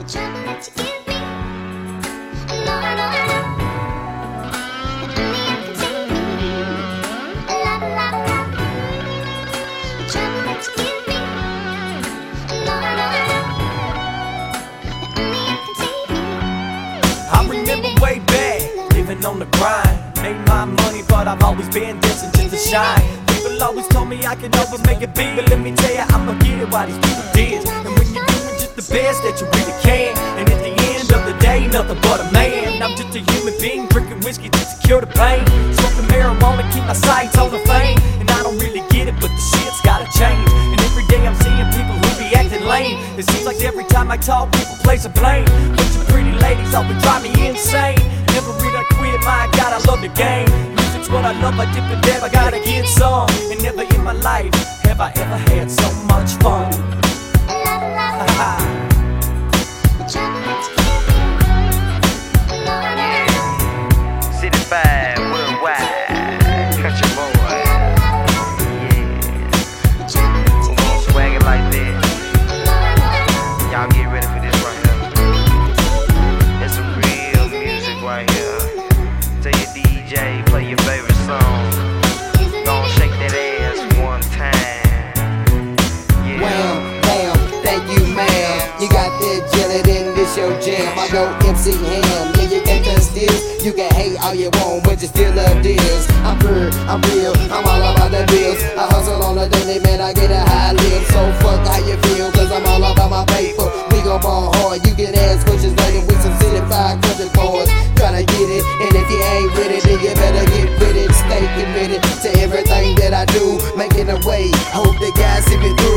the trouble that you give me. I know, I know, I know that only you can take me. A lot, the trouble that you give me. I know, I know, I know that only you can take me. I remember way back, living on the grind. Made my money, but I've always been dancing just to shine. People always told me I could never make it big, but let me tell you, I'ma get it while these people dance. And when you're doing just the best that you really can, and at the end of the day, nothing but a man. I'm just a human being, drinking whiskey to secure the pain. Smoking marijuana, keep my sights on the fame. And I don't really get it, but the shit's gotta change. And every day I'm seeing people who be acting lame. It seems like every time I talk, people place a blame. Bunch of pretty ladies always drive me insane. Never read or quit, my God, I love the game. Music's what I love, I dip and dab, I gotta get some. And never in my life have I ever had so much fun. City 5, worldwide, country boy. Yeah, we gon' swag it like that. Y'all get ready for this right here. It's some real music right here. Tell your DJ, play your favorite song. Gon' shake that ass one time. Yeah. Wham, bam, thank you, ma'am. You got that gelatin, this your jam. I go MC Ham, yeah, you can't touch this. You can hate all you want, but you still love this. I'm pure, I'm real, I'm all about the bills. I hustle on the daily, man, I get a high live. So fuck how you feel, cause I'm all about my paper. We gon' ball hard, you can ask questions later with some City 5 country boys. Tryna get it, and if you ain't with it, then you better get with it. Stay committed to everything that I do, making a way. Hope the guys see me through.